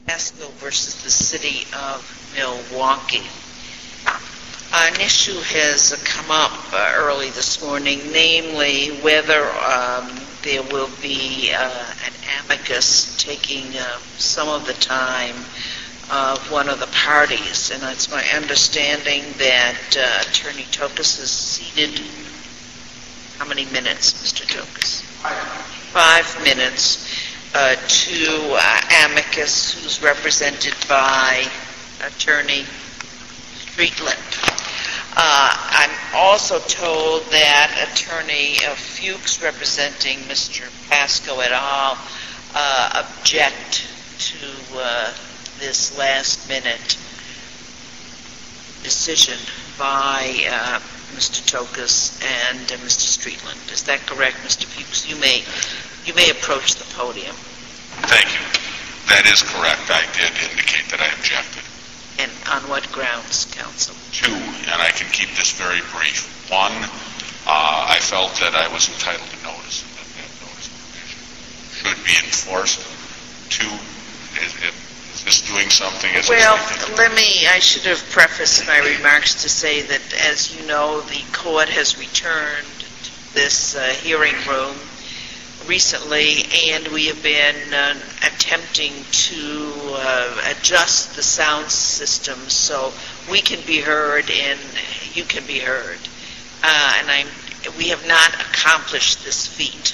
Pasco versus the City of Milwaukee. An issue has come up early this morning, namely whether there will be an amicus taking some of the time of one of the parties. And it's my understanding that Attorney Tokus is seated. How many minutes, Mr. Tokus? 5 minutes to amicus, who's represented by Attorney Streetland. I'm also told that Attorney Fuchs, representing Mr. Pasco et al., object to this last-minute decision by Mr. Tokus and Mr. Streetland. Is that correct, Mr. Fuchs? You may approach the podium. Thank you. That is correct. I did indicate that I objected. And on what grounds, counsel? 2, and I can keep this very brief. 1, I felt that I was entitled to notice, and that notice provision should be enforced. 2, is this doing something? I should have prefaced my remarks to say that, as you know, the court has returned to this hearing room recently, and we have been attempting to adjust the sound system so we can be heard and you can be heard. We have not accomplished this feat.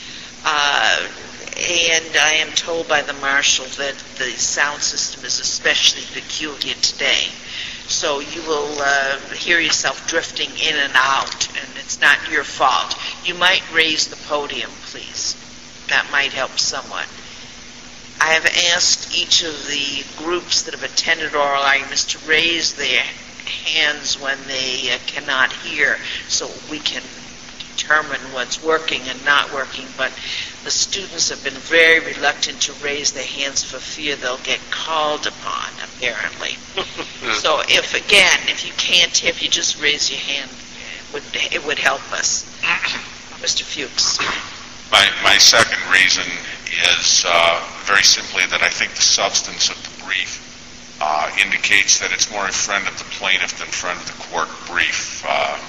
And I am told by the marshal that the sound system is especially peculiar today. So you will hear yourself drifting in and out, and it's not your fault. You might raise the podium, please. That might help somewhat. I have asked each of the groups that have attended oral arguments to raise their hands when they cannot hear, so we can determine what's working and not working. But the students have been very reluctant to raise their hands for fear they'll get called upon, apparently. So if you can't hear, if you just raise your hand, it would help us. Mr. Fuchs. My second reason is very simply that I think the substance of the brief indicates that it's more a friend of the plaintiff than friend of the court brief.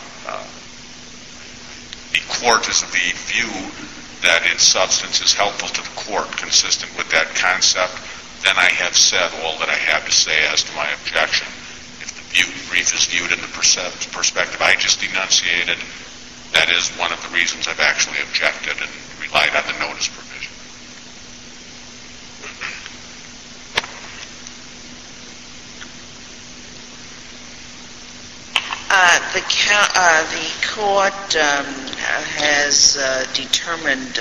The court is of the view that its substance is helpful to the court, consistent with that concept. Then I have said all that I have to say as to my objection. If the brief is viewed in the perspective I just enunciated, that is one of the reasons I've actually objected and relied on the notice provision. The court has determined,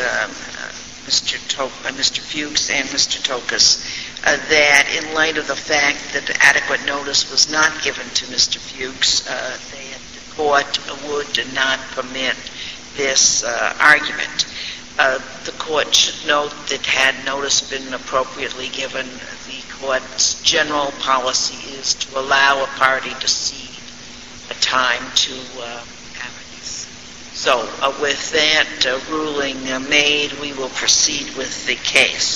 Mr. Fuchs and Mr. Tokus, that in light of the fact that adequate notice was not given to Mr. Fuchs, the court would not permit this argument. The court should note that had notice been appropriately given, the court's general policy is to allow a party to cede a time to amicus. So with that ruling made, we will proceed with the case.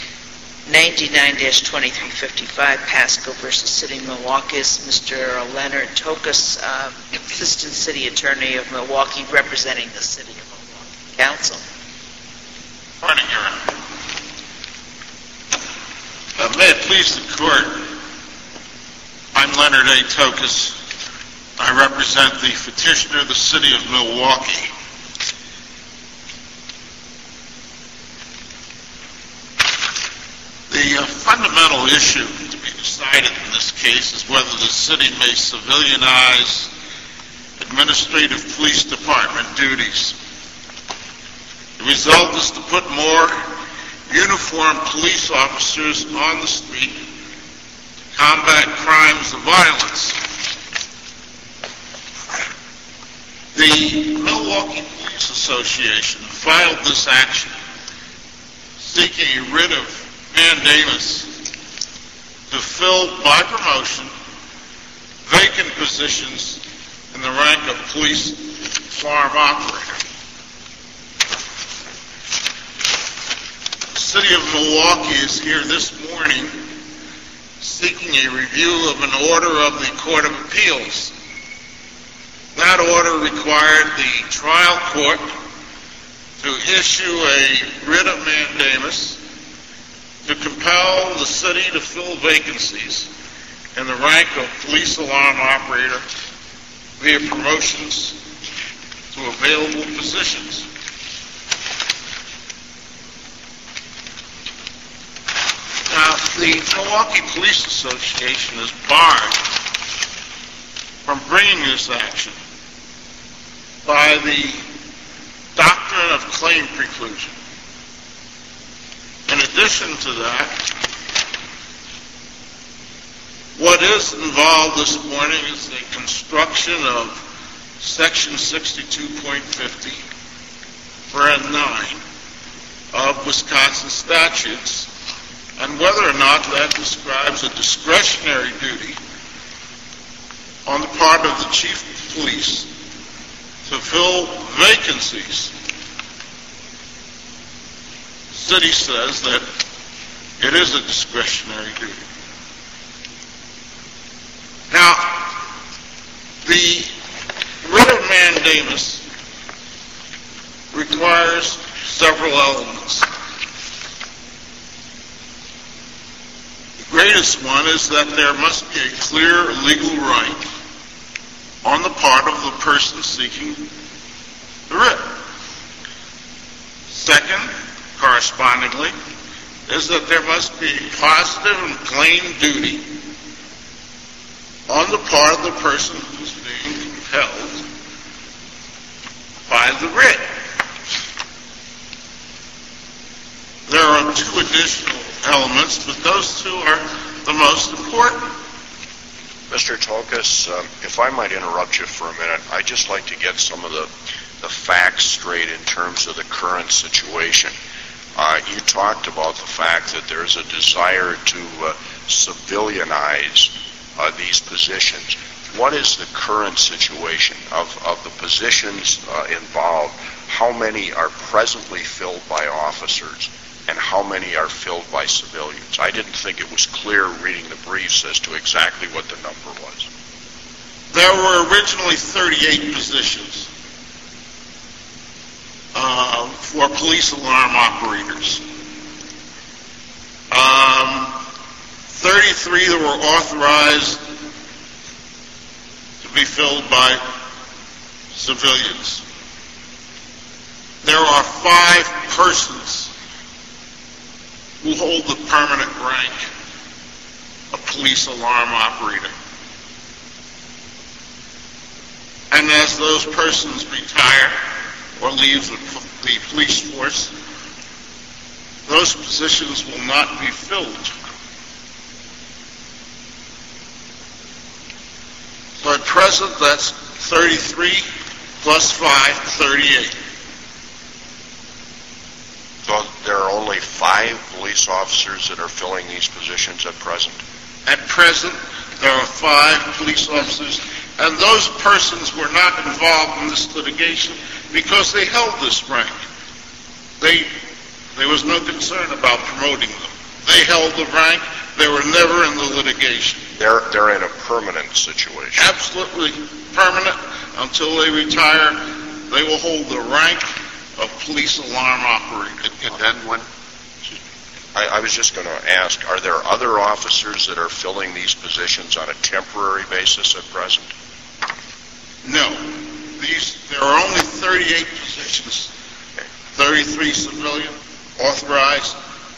99-2355 Pasco versus City of Milwaukee. Mr. Leonard Tokus, Assistant City Attorney of Milwaukee, representing the City of Milwaukee. Counsel. Morning, Your Honor. May it please the Court, I'm Leonard A. Tokus. I represent the petitioner of the City of Milwaukee. The fundamental issue to be decided in this case is whether the city may civilianize administrative police department duties. The result is to put more uniformed police officers on the street to combat crimes of violence. The Milwaukee Police Association filed this action seeking a writ of mandamus to fill by promotion vacant positions in the rank of police farm operator. The City of Milwaukee is here this morning seeking a review of an order of the Court of Appeals. That order required the trial court to issue a writ of mandamus to compel the city to fill vacancies in the rank of police alarm operator via promotions to available positions. Now, the Milwaukee Police Association is barred from bringing this action by the doctrine of claim preclusion. In addition to that, what is involved this morning is the construction of Section 62.50, Part 9 of Wisconsin statutes, and whether or not that describes a discretionary duty on the part of the chief of police to fill vacancies. The city says that it is a discretionary duty. Now, the writ of mandamus requires several elements. The greatest one is that there must be a clear legal right on the part of the person seeking the writ. Second, correspondingly, is that there must be a positive and plain duty on the part of the person who's being compelled by the writ. There are two additional elements, but those two are the most important. Mr. Tokas, if I might interrupt you for a minute, I'd just like to get some of the facts straight in terms of the current situation. You talked about the fact that there's a desire to civilianize these positions. What is the current situation of the positions involved? How many are presently filled by officers, and how many are filled by civilians? I didn't think it was clear reading the briefs as to exactly what the number was. There were originally 38 positions for police alarm operators. 33 that were authorized to be filled by civilians. There are 5 persons who hold the permanent rank of police alarm operator. And as those persons retire or leave the police force, those positions will not be filled. So at present, that's 33 plus 5, 38. So there are only 5 police officers that are filling these positions at present? At present, there are 5 police officers, and those persons were not involved in this litigation because they held this rank. There was no concern about promoting them. They held the rank. They were never in the litigation. They're in a permanent situation. Absolutely permanent. Until they retire, they will hold the rank of police alarm operator. And then when... I was just going to ask, are there other officers that are filling these positions on a temporary basis at present? No. There are only 38 positions. 33 civilian, authorized,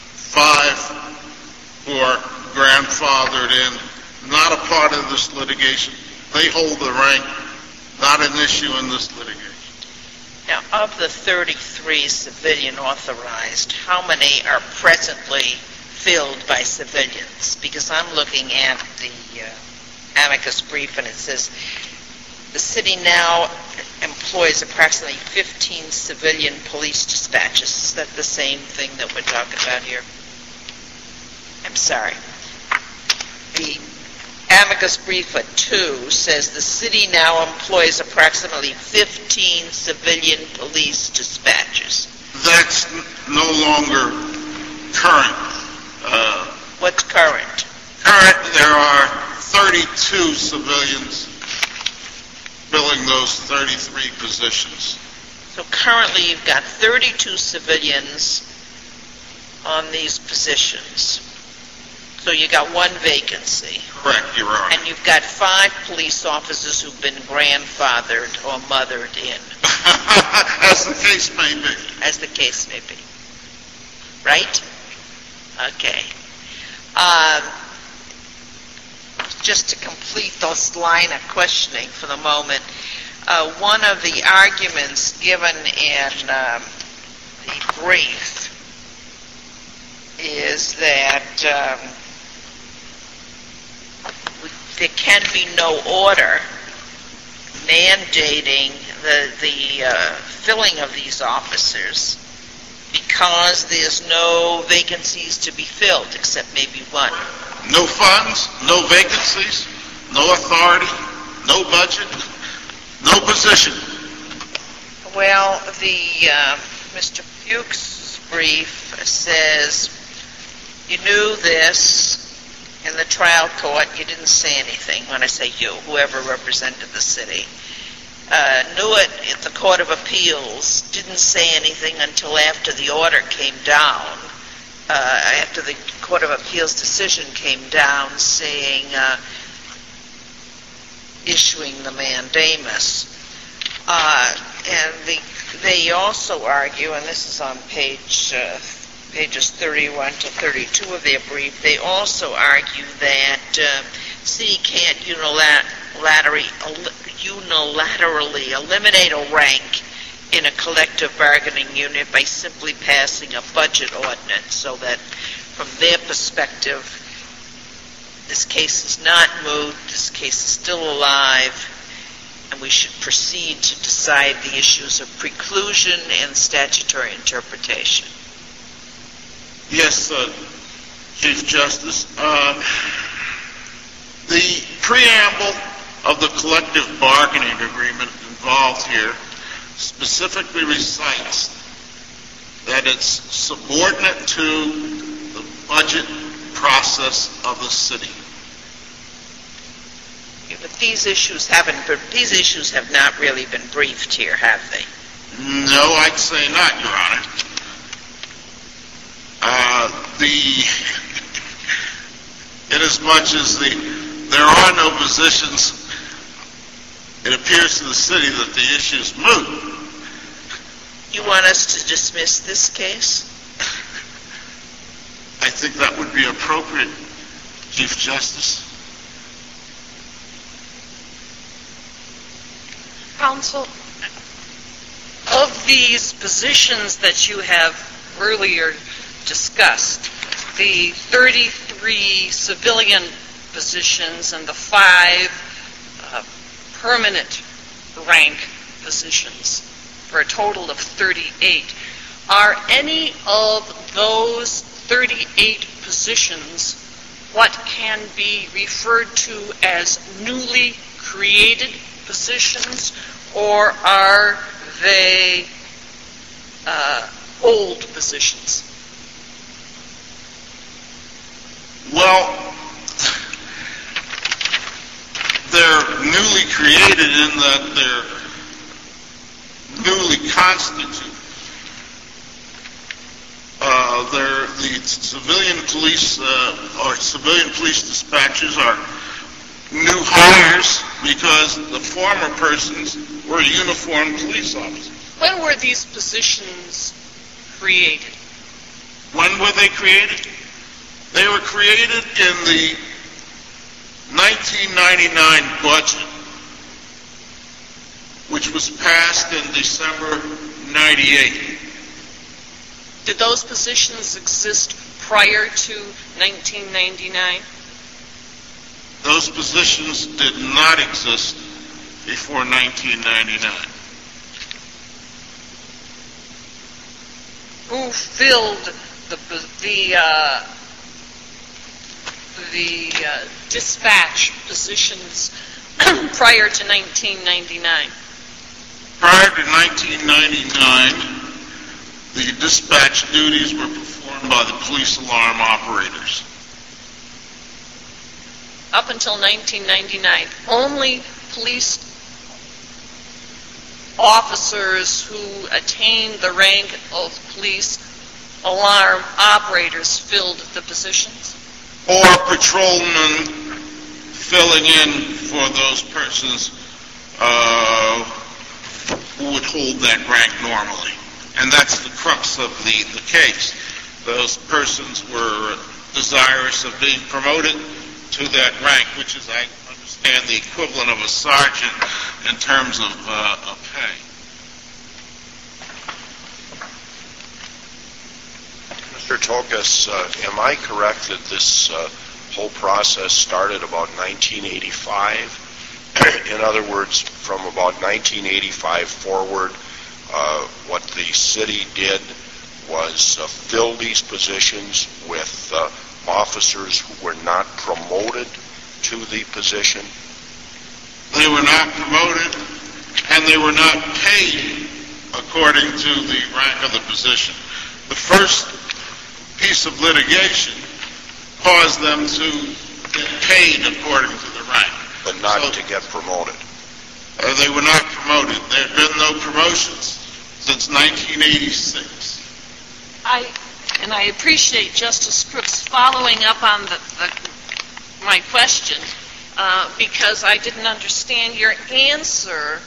5 who are grandfathered in, not a part of this litigation. They hold the rank, not an issue in this litigation. Now, of the 33 civilian authorized, how many are presently filled by civilians? Because I'm looking at the amicus brief, and it says the city now employs approximately 15 civilian police dispatches. Is that the same thing that we're talking about here? I'm sorry. The amicus brief at 2 says the city now employs approximately 15 civilian police dispatches. That's no longer current. What's current? Current 32 civilians filling those 33 positions. So currently you've got 32 civilians on these positions. So you got one vacancy. Correct, Your Honor. And you've got 5 police officers who've been grandfathered or mothered in. As the case may be. As the case may be. Right? Okay. Just to complete this line of questioning for the moment, one of the arguments given in the brief is that there can be no order mandating the filling of these officers because there's no vacancies to be filled except maybe one. No funds, no vacancies, no authority, no budget, no position. Well, the Mr. Fuchs' brief says you knew this in the trial court. You didn't say anything. When I say you, whoever represented the city. Knew it at the Court of Appeals, didn't say anything until after the order came down, after the Court of Appeals decision came down saying, issuing the mandamus. And they also argue, and this is on pages 31 to 32 of their brief, they also argue that city can't unilaterally eliminate a rank in a collective bargaining unit by simply passing a budget ordinance, so that from their perspective, this case is not moot, this case is still alive, and we should proceed to decide the issues of preclusion and statutory interpretation. Yes, Chief Justice. The preamble of the collective bargaining agreement involved here specifically recites that it's subordinate to the budget process of the city. Yeah, but these issues have not really been briefed here, have they? No, I'd say not, Your Honor. Inasmuch as there are no positions, it appears to the city that the issue is moot. You want us to dismiss this case? I think that would be appropriate, Chief Justice. Counsel, of these positions that you have earlier discussed, the 33 civilian positions and the 5 permanent rank positions for a total of 38, are any of those 38 positions what can be referred to as newly created positions, or are they old positions? Well, they're newly created in that they're newly constituted. The civilian police or civilian police dispatchers are new hires because the former persons were uniformed police officers. When were these positions created? When were they created? They were created in the 1999 budget, which was passed in December 98. Did those positions exist prior to 1999? Those positions did not exist before 1999. Who filled the dispatch positions prior to 1999? Prior to 1999, the dispatch duties were performed by the police alarm operators. up until 1999, only police officers who attained the rank of police alarm operators filled the positions? Or patrolmen filling in for those persons who would hold that rank normally. And that's the crux of the case. Those persons were desirous of being promoted to that rank, which is, I understand, the equivalent of a sergeant in terms of pay. Mr. Tokas, am I correct that this whole process started about 1985? In other words, from about 1985 forward, what the city did was fill these positions with officers who were not promoted to the position? They were not promoted, and they were not paid according to the rank of the position. The first piece of litigation caused them to get paid according to the rank. But not to get promoted. They were not promoted. There had been no promotions since 1986. I appreciate Justice Crooks following up on my question because I didn't understand your answer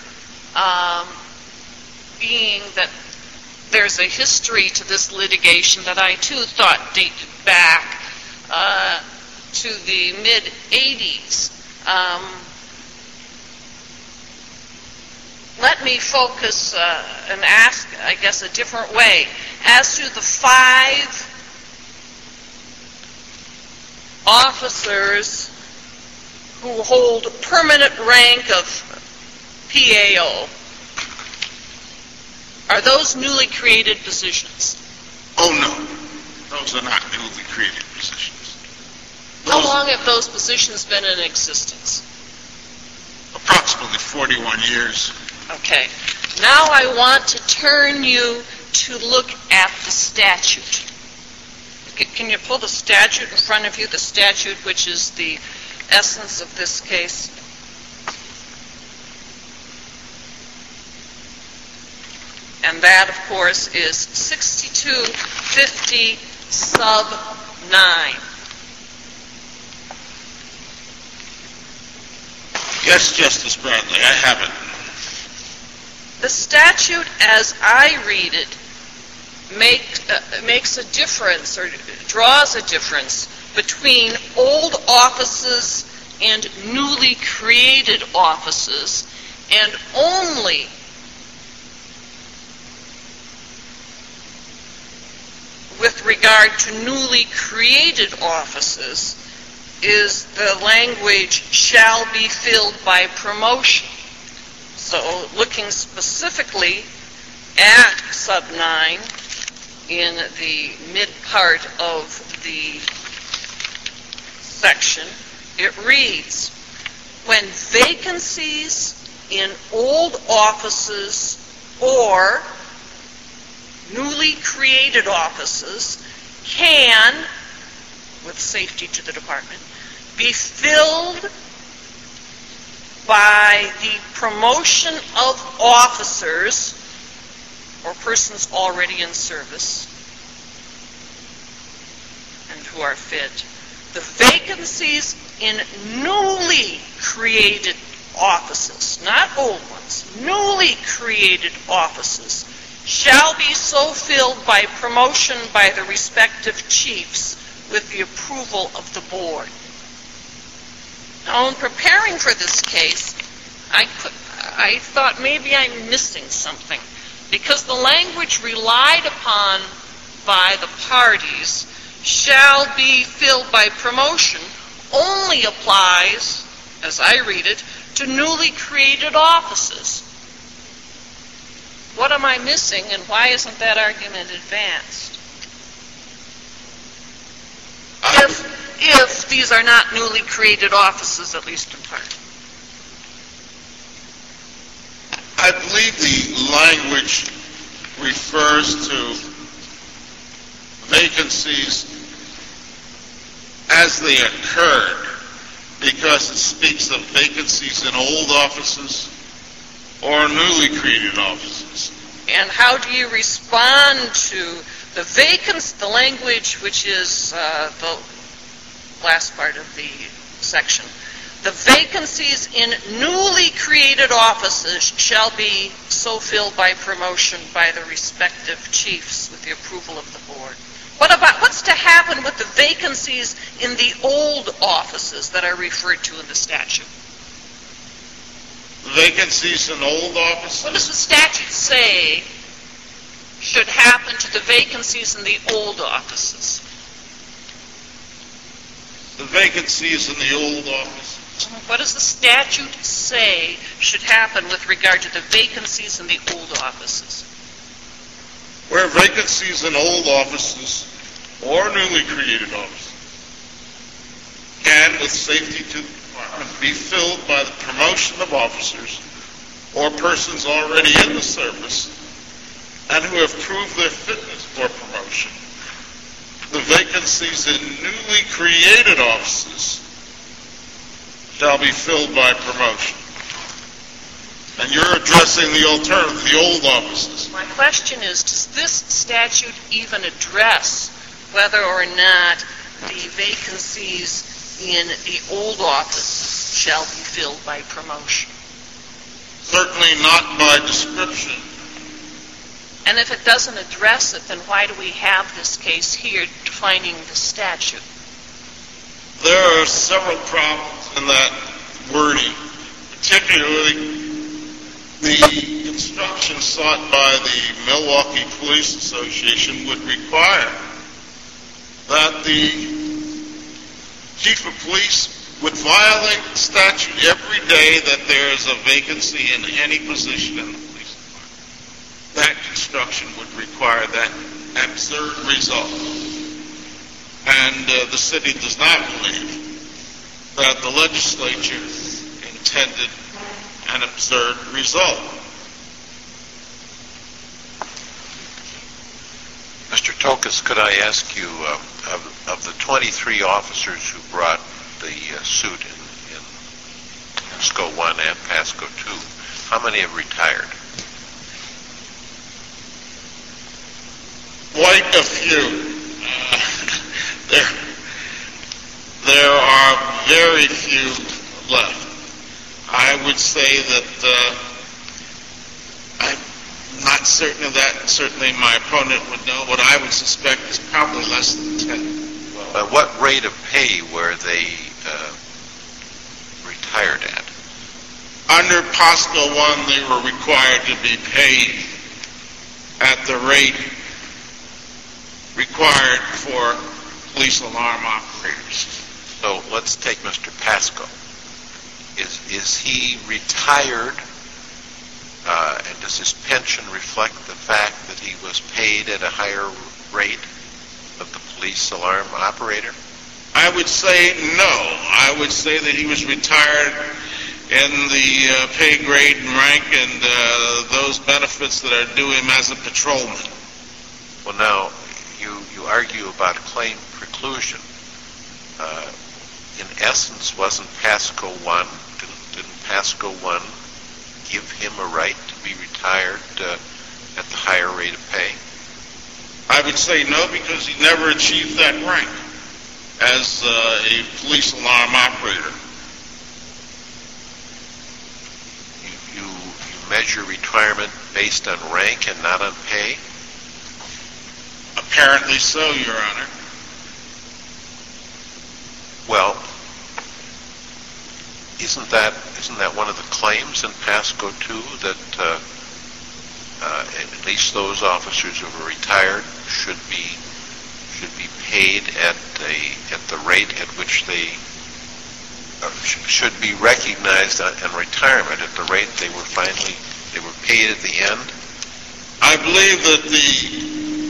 being that there's a history to this litigation that I too thought dated back to the mid-'80s. Let me focus and ask, I guess, a different way. As to the 5 officers who hold permanent rank of PAO, are those newly created positions? Oh, no. Those are not newly created positions. How long have those positions been in existence? Approximately 41 years. Okay. Now I want to turn you to look at the statute. Can you pull the statute in front of you, the statute which is the essence of this case? And that, of course, is 6250 sub 9. Yes, Justice Bradley, I have it. The statute, as I read it, makes a difference or draws a difference between old offices and newly created offices, and only with regard to newly created offices is the language shall be filled by promotion. So looking specifically at sub 9 in the mid part of the section, it reads, when vacancies in old offices or newly created offices can, with safety to the department, be filled by the promotion of officers or persons already in service and who are fit. The vacancies in newly created offices, not old ones, newly created offices, shall be so filled by promotion by the respective chiefs with the approval of the board. Now, in preparing for this case, I thought maybe I'm missing something, because the language relied upon by the parties, shall be filled by promotion, only applies, as I read it, to newly created offices. What am I missing, and why isn't that argument advanced? If these are not newly created offices, at least in part. I believe the language refers to vacancies as they occurred. because it speaks of vacancies in old offices or newly created offices. And how do you respond to the language which is the last part of the section? The vacancies in newly created offices shall be so filled by promotion by the respective chiefs with the approval of the board. What's to happen with the vacancies in the old offices that are referred to in the statute? Vacancies in old offices? What does the statute say should happen to the vacancies in the old offices? The vacancies in the old offices. What does the statute say should happen with regard to the vacancies in the old offices? Where vacancies in old offices or newly created offices can, with safety to the department, be filled by the promotion of officers or persons already in the service and who have proved their fitness for promotion. The vacancies in newly created offices shall be filled by promotion. And you're addressing the alternative, the old offices. My question is, does this statute even address whether or not the vacancies in the old office shall be filled by promotion? Certainly not by description. And if it doesn't address it, then why do we have this case here defining the statute? There are several problems in that wording, particularly the construction sought by the Milwaukee Police Association would require that the chief of police would violate the statute every day that there is a vacancy in any position in the police department. That construction would require that absurd result. And the city does not believe that the legislature intended an absurd result. Mr. Tokas, could I ask you, of the 23 officers who brought the suit in SCO 1 and PASCO 2, how many have retired? Quite a few. There are very few left. I would say that I'm not certain of that. Certainly my opponent would know. What I would suspect is probably less than 10. What rate of pay were they retired at? Under PASCO 1, they were required to be paid at the rate required for police alarm operators. So let's take Mr. Pasco. Is he retired, and does his pension reflect the fact that he was paid at a higher rate of the police alarm operator? I would say no. I would say that he was retired in the pay grade and rank and those benefits that are due him as a patrolman. Well, now, you argue about claim preclusion. In essence, wasn't PASCO 1, didn't PASCO 1 give him a right to be retired at the higher rate of pay? I would say no, because he never achieved that rank as a police alarm operator. You measure retirement based on rank and not on pay? Apparently so, Your Honor. Well, isn't that one of the claims in PASCO 2 that at least those officers who are retired should be paid at the rate at which they should be recognized in retirement at the rate they were paid at the end? I believe that the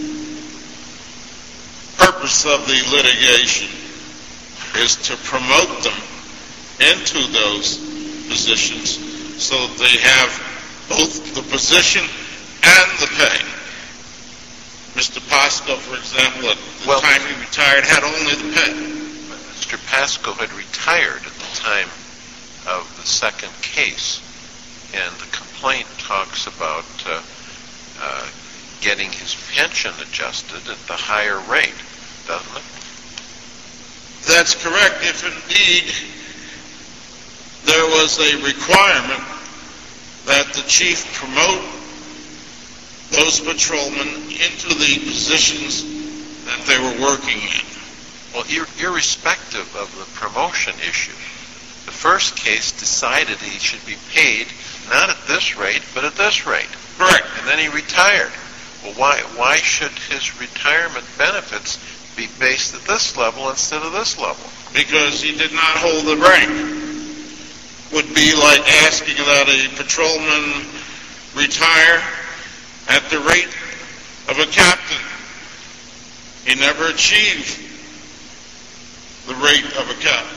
purpose of the litigation is to promote them into those positions so that they have both the position and the pay. Mr. Pasco, for example, at the time he retired, had only the pay. Mr. Pasco had retired at the time of the second case. And the complaint talks about getting his pension adjusted at the higher rate, doesn't it? That's correct. If indeed there was a requirement that the chief promote those patrolmen into the positions that they were working in. Well, irrespective of the promotion issue, the first case decided he should be paid not at this rate, but at this rate. Correct. And then he retired. Well, why should his retirement benefits be based at this level instead of this level? Because he did not hold the rank. Would be like asking that a patrolman retire at the rate of a captain. He never achieved the rate of a captain.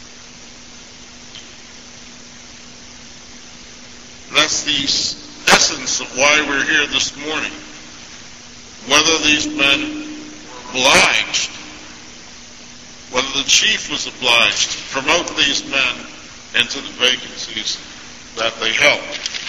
That's the essence of why we're here this morning. Whether these men were obliged, whether the chief was obliged to promote these men into the vacancies that they held.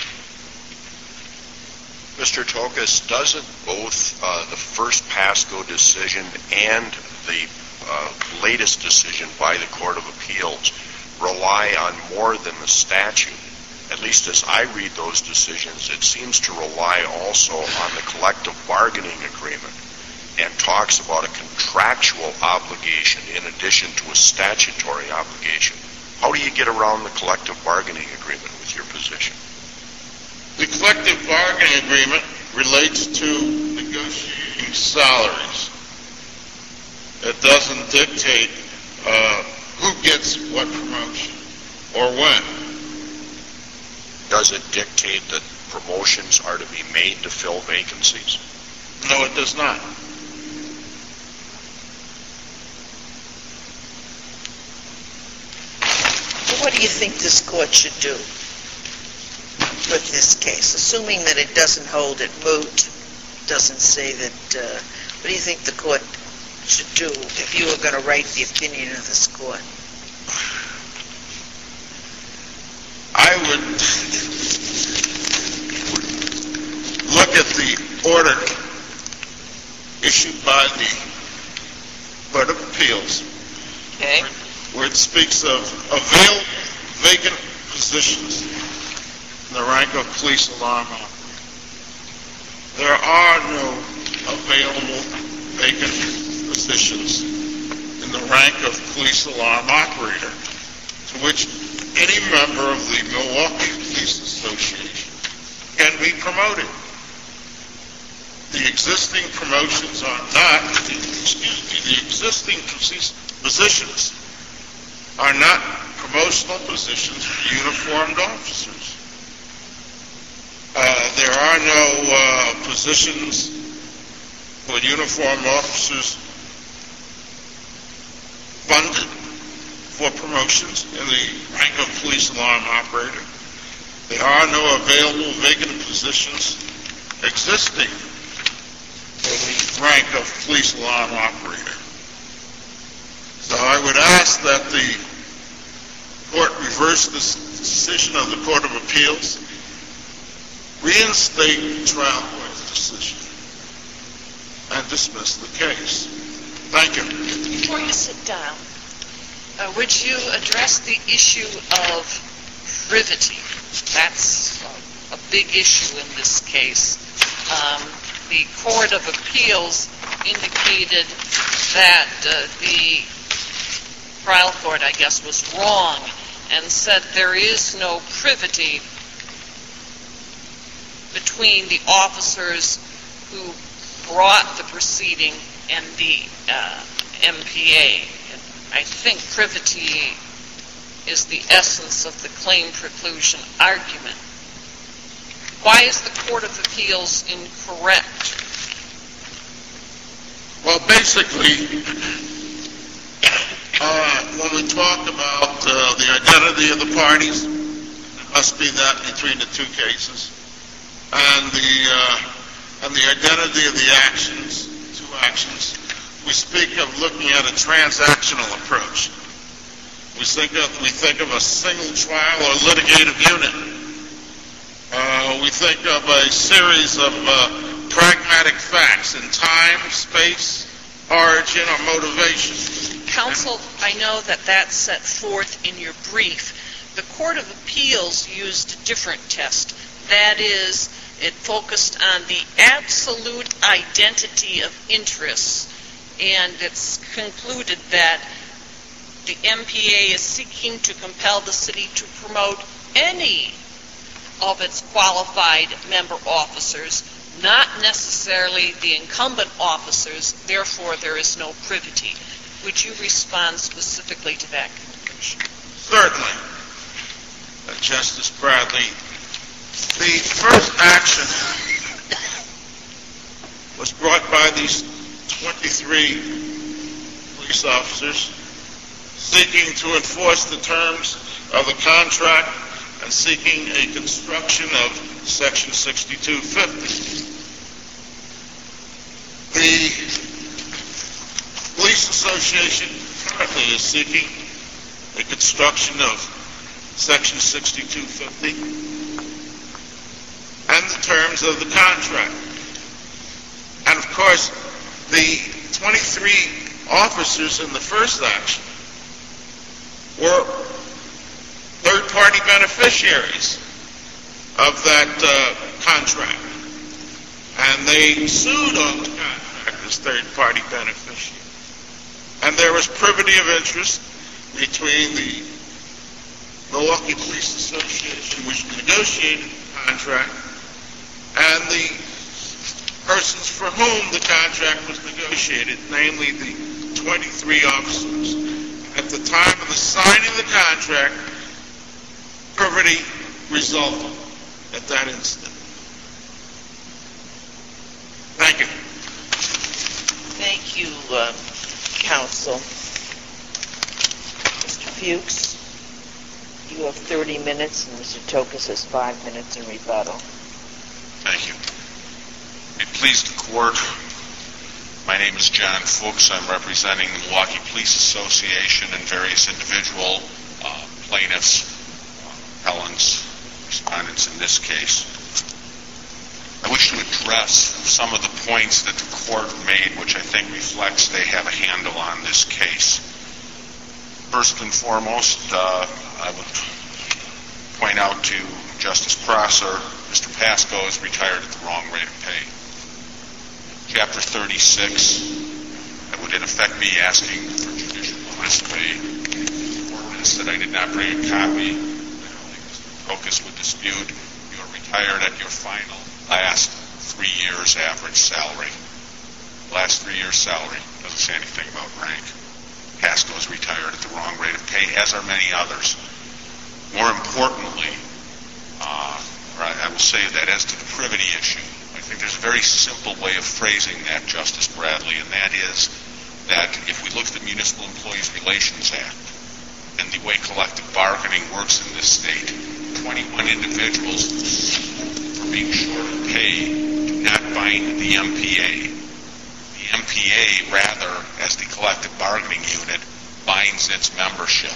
Mr. Tokas, doesn't both the first Pasco decision and the latest decision by the Court of Appeals rely on more than the statute? At least as I read those decisions, it seems to rely also on the collective bargaining agreement and talks about a contractual obligation in addition to a statutory obligation. How do you get around the collective bargaining agreement with your position? The collective bargaining agreement relates to negotiating salaries. It doesn't dictate who gets what promotion or when. Does it dictate that promotions are to be made to fill vacancies? No, it does not. What do you think this court should do with this case, assuming that it doesn't hold it moot, doesn't say that, what do you think the court should do if you were going to write the opinion of this court? I would look at the order issued by the Court of Appeals, Okay. where it speaks of vacant positions in the rank of police alarm operator. There are no available vacant positions in the rank of police alarm operator to which any member of the Milwaukee Police Association can be promoted. The existing promotions are not, the existing positions are not promotional positions for uniformed officers. There are no positions for uniformed officers funded for promotions in the rank of police alarm operator. There are no available vacant positions existing for the rank of police alarm operator. So I would ask that the court reverse this decision of the Court of Appeals, reinstate the trial court's decision, and dismiss the case. Thank you. Before you sit down, would you address the issue of privity? That's a big issue in this case. The Court of Appeals indicated that the trial court, I guess, was wrong and said there is no privity between the officers who brought the proceeding and the MPA. I think privity is the essence of the claim preclusion argument. Why is the Court of Appeals incorrect? Well, basically, when we talk about the identity of the parties, it must be that between the two cases, and the identity of the actions, two actions, we speak of looking at a transactional approach. We think of a single trial or litigative unit. We think of a series of pragmatic facts in time, space, origin, or motivation. Counsel, I know that that's set forth in your brief. The Court of Appeals used a different test. That is, it focused on the absolute identity of interests, and it's concluded that the MPA is seeking to compel the city to promote any of its qualified member officers, not necessarily the incumbent officers. Therefore, there is no privity. Would you respond specifically to that conclusion? Certainly, Justice Bradley. The first action was brought by these 23 police officers seeking to enforce the terms of the contract and seeking a construction of Section 6250. The Police Association currently is seeking a construction of Section 6250 and the terms of the contract. And of course, the 23 officers in the first action were third-party beneficiaries of that contract. And they sued on the contract as third-party beneficiaries. And there was privity of interest between the Milwaukee Police Association, which negotiated the contract, and the persons for whom the contract was negotiated, namely the 23 officers. At the time of the signing of the contract, privity resulted at that instant. Thank you. Thank you, Counsel. Mr. Fuchs, you have 30 minutes, and Mr. Tokas has 5 minutes in rebuttal. Thank you. May it please the Court, my name is John Fuchs. I'm representing the Milwaukee Police Association and various individual plaintiffs, appellants, respondents in this case. I wish to address some of the points that the Court made, which I think reflects they have a handle on this case. First and foremost, I would point out to Justice Prosser, Mr. Pasco is retired at the wrong rate of pay. Chapter 36, that would in effect be asking for judicial notice of an ordinance that I did not bring a copy. I don't think Mr. Tokas would dispute. You are retired at your final last 3 years average salary. Last 3 years salary doesn't say anything about rank. Pasco is retired at the wrong rate of pay, as are many others. More importantly, I will say that as to the privity issue, I think there's a very simple way of phrasing that, Justice Bradley, and that is that if we look at the Municipal Employees Relations Act and the way collective bargaining works in this state, 21 individuals for being short of pay do not bind the MPA. The MPA, rather, as the collective bargaining unit, binds its membership.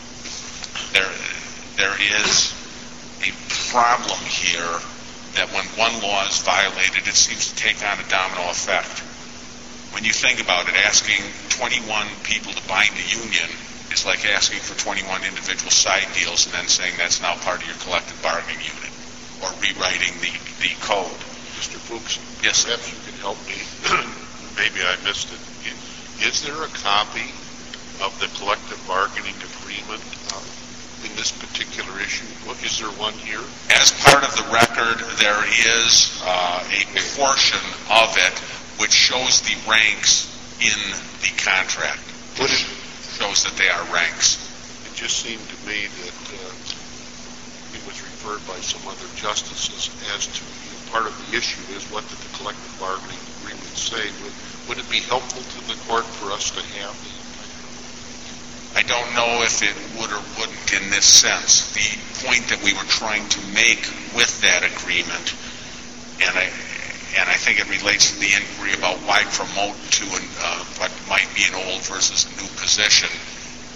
There is a problem here that when one law is violated, it seems to take on a domino effect. When you think about it, asking 21 people to bind a union is like asking for 21 individual side deals and then saying that's now part of your collective bargaining unit, or rewriting the code. Mr. Fuchs, yes, sir. Perhaps you can help me. Maybe I missed it. Is there a copy of the collective bargaining agreement in this particular issue? Is there one here? As part of the record, there is a portion of it which shows the ranks in the contract. Which shows that they are ranks. It just seemed to me that it was referred by some other justices as to part of the issue is what did the collective bargaining agreement say. Would it be helpful to the court for us to have? I don't know if it would or wouldn't in this sense. The point that we were trying to make with that agreement, and I think it relates to the inquiry about why promote to what might be an old versus a new position.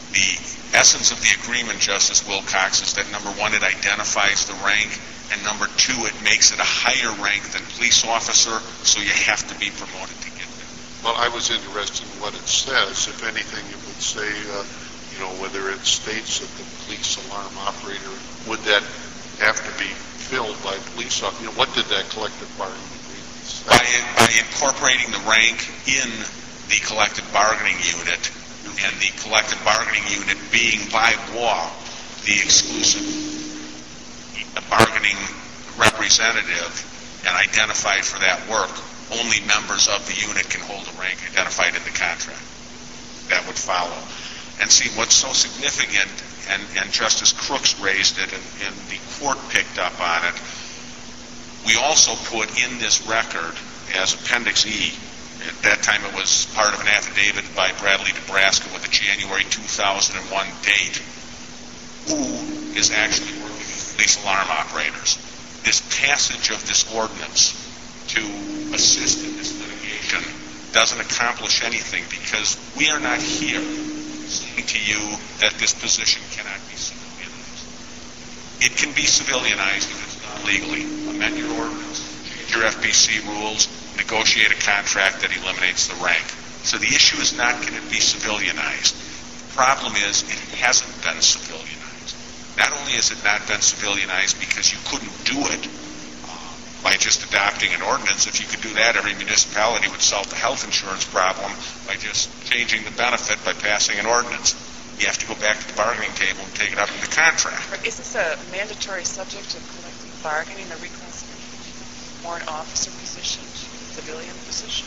The essence of the agreement, Justice Wilcox, is that number one, it identifies the rank, and number two, it makes it a higher rank than police officer, so you have to be promoted to get there. Well, I was interested in what it says. If anything, it would say, whether it states that the police alarm operator, would that have to be filled by police officer? What did that collective bargaining agreement say? By incorporating the rank in the collective bargaining unit, and the collective bargaining unit being by law the exclusive bargaining representative and identified for that work, only members of the unit can hold a rank identified in the contract. That would follow. And see, what's so significant, and Justice Crooks raised it, and the court picked up on it, we also put in this record as Appendix E, at that time it was part of an affidavit by Bradley, Nebraska, with a January 2001 date, who is actually working with police alarm operators. This passage of this ordinance to assist in this litigation doesn't accomplish anything, because we are not here saying to you that this position cannot be civilianized. It can be civilianized if it's done legally. Amend your ordinance, change your FBC rules, negotiate a contract that eliminates the rank. So the issue is not can it be civilianized. The problem is it hasn't been civilianized. Not only has it not been civilianized because you couldn't do it by just adopting an ordinance. If you could do that, every municipality would solve the health insurance problem by just changing the benefit by passing an ordinance. You have to go back to the bargaining table and take it up in the contract. Is this a mandatory subject of collective bargaining, the reclassification? Warrant officer position, civilian position?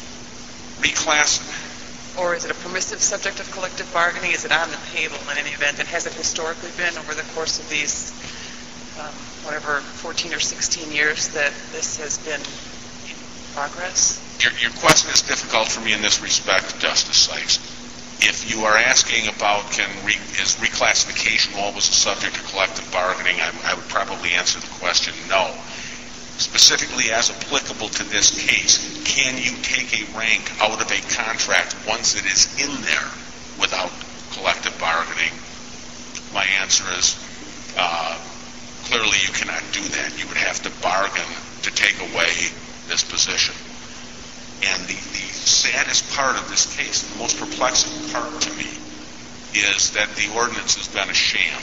Or is it a permissive subject of collective bargaining? Is it on the table in any event? And has it historically been over the course of these 14 or 16 years that this has been in progress? Your question is difficult for me in this respect, Justice Sykes. If you are asking about is reclassification always a subject of collective bargaining, I would probably answer the question no. Specifically as applicable to this case, can you take a rank out of a contract once it is in there without collective bargaining? My answer is clearly you cannot do that. You would have to bargain to take away this position. And the saddest part of this case, the most perplexing part to me, is that the ordinance has been a sham.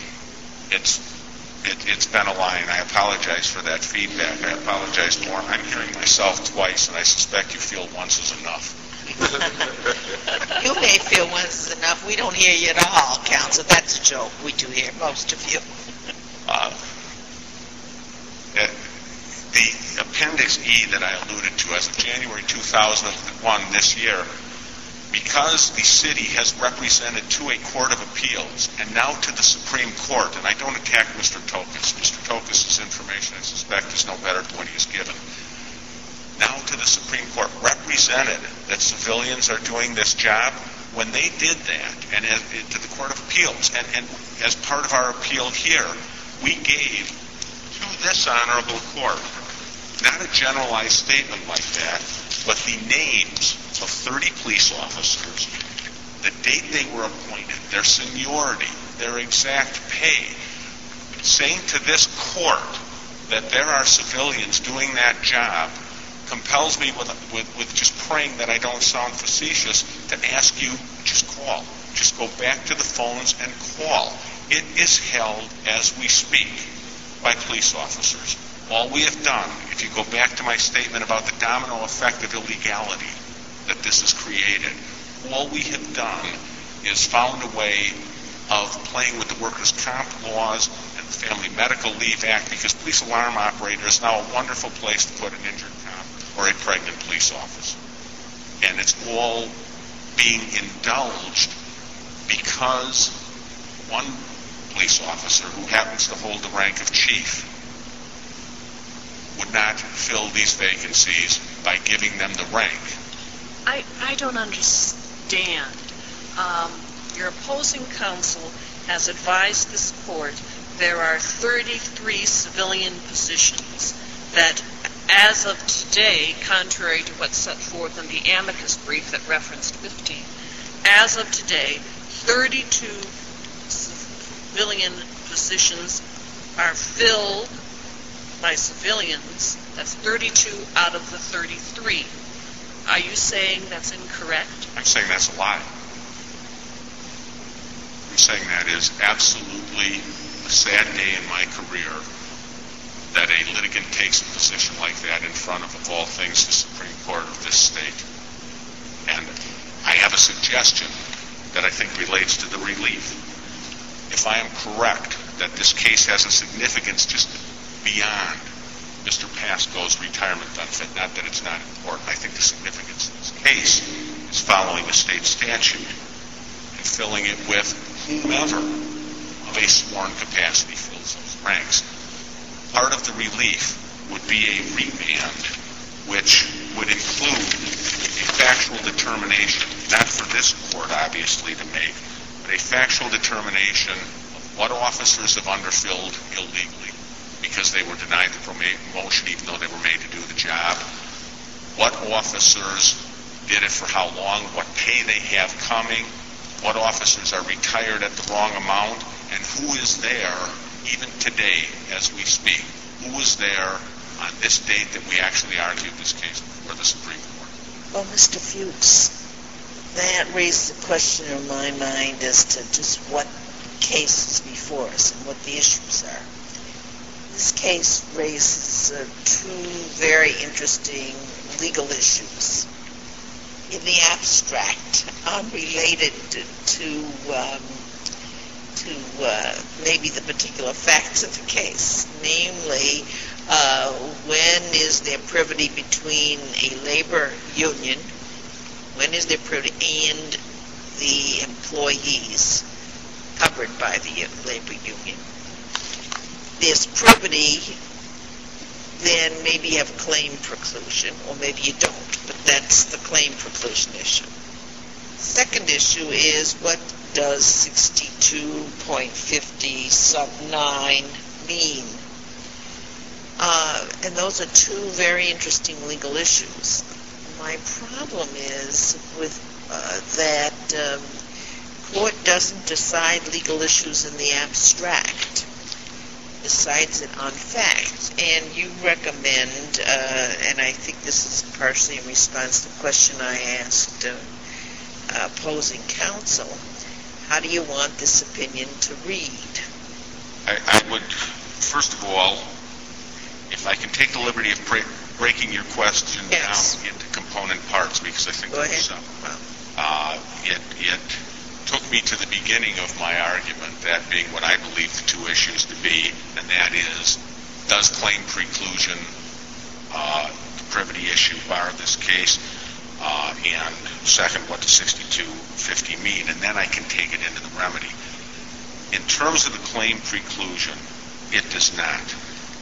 It's been a lie, and I apologize for that feedback. I apologize more. I'm hearing myself twice, and I suspect you feel once is enough. You may feel once is enough. We don't hear you at all, Counsel. That's a joke. We do hear most of you. The Appendix E that I alluded to as of January 2001 this year, because the city has represented to a court of appeals and now to the Supreme Court, and I don't attack Mr. Tokus. Mr. Tokus' information, I suspect, is no better than what he has given. Now to the Supreme Court, represented that civilians are doing this job. When they did that, and to the Court of Appeals, and as part of our appeal here, we gave to this honorable court not a generalized statement like that, but the names of 30 police officers, the date they were appointed, their seniority, their exact pay, saying to this court that there are civilians doing that job compels me with just praying that I don't sound facetious to ask you, just call. Just go back to the phones and call. It is held as we speak by police officers. All we have done, if you go back to my statement about the domino effect of illegality that this has created, all we have done is found a way of playing with the workers' comp laws and the Family Medical Leave Act, because police alarm operator is now a wonderful place to put an injured cop or a pregnant police officer. And it's all being indulged because one police officer who happens to hold the rank of chief would not fill these vacancies by giving them the rank. I don't understand. Your opposing counsel has advised this court there are 33 civilian positions that, as of today, contrary to what's set forth in the amicus brief that referenced 15, as of today, 32 civilian positions are filled by civilians. That's 32 out of the 33. Are you saying that's incorrect? I'm saying that's a lie. I'm saying that is absolutely a sad day in my career that a litigant takes a position like that in front of all things, the Supreme Court of this state. And I have a suggestion that I think relates to the relief. If I am correct that this case has a significance just beyond Mr. Pascoe's retirement benefit, not that it's not important, I think the significance of this case is following the state statute and filling it with whomever of a sworn capacity fills those ranks. Part of the relief would be a remand, which would include a factual determination, not for this court, obviously, to make, but a factual determination of what officers have underfilled illegally because they were denied the promotion even though they were made to do the job, what officers did it for how long, what pay they have coming, what officers are retired at the wrong amount, and who is there, even today as we speak, who was there on this date that we actually argued this case before the Supreme Court. Well, Mr. Fuchs, that raised the question in my mind as to just what case is before us and what the issues are. This case raises two very interesting legal issues. In the abstract, unrelated to maybe the particular facts of the case, namely, when is there privity between a labor union, when is there privity, and the employees covered by the labor union. There's privity, then maybe you have claim preclusion, or maybe you don't, but that's the claim preclusion issue. Second issue is, what does 62.50 sub 9 mean? And those are two very interesting legal issues. My problem is with that court doesn't decide legal issues in the abstract. Decides it on facts. And you recommend, and I think this is partially in response to the question I asked opposing counsel, how do you want this opinion to read? I would, first of all, if I can take the liberty of breaking your question down into component parts, because I think there's some. It took me to the beginning of my argument, that being what I believe the two issues to be, and that is, does claim preclusion, the privity issue, bar this case, and second, what does 62.50 mean, and then I can take it into the remedy. In terms of the claim preclusion, it does not.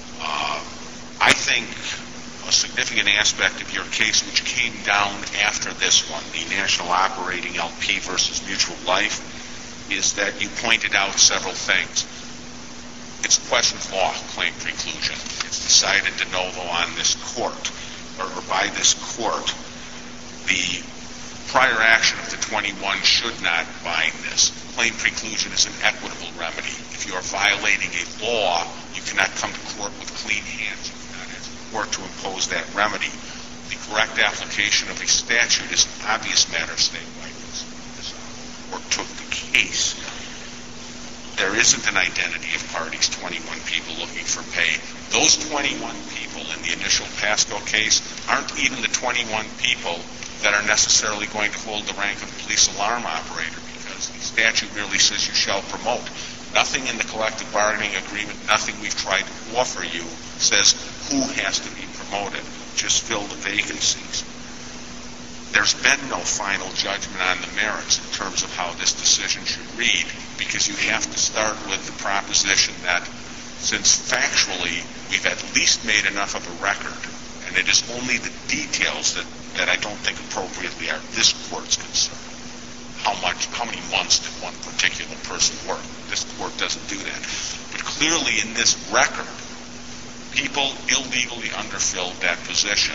I think a significant aspect of your case, which came down after this one, the National Operating LP versus Mutual Life, is that you pointed out several things. It's a question of law, claim preclusion. It's decided de novo on this court, or by this court. The prior action of the 21 should not bind this. Claim preclusion is an equitable remedy. If you are violating a law, you cannot come to court with clean hands. You cannot ask the court to impose that remedy. The correct application of a statute is an obvious matter statewide. This court took the case. There isn't an identity of parties, 21 people looking for pay. Those 21 people in the initial Pasco case aren't even the 21 people that are necessarily going to hold the rank of police alarm operator, because the statute merely says you shall promote. Nothing in the collective bargaining agreement, nothing we've tried to offer you says who has to be promoted. Just fill the vacancies. There's been no final judgment on the merits in terms of how this decision should read, because you have to start with the proposition that since factually we've at least made enough of a record, and it is only the details that I don't think appropriately are this court's concern. How many months did one particular person work? This court doesn't do that. But clearly in this record, people illegally underfilled that position.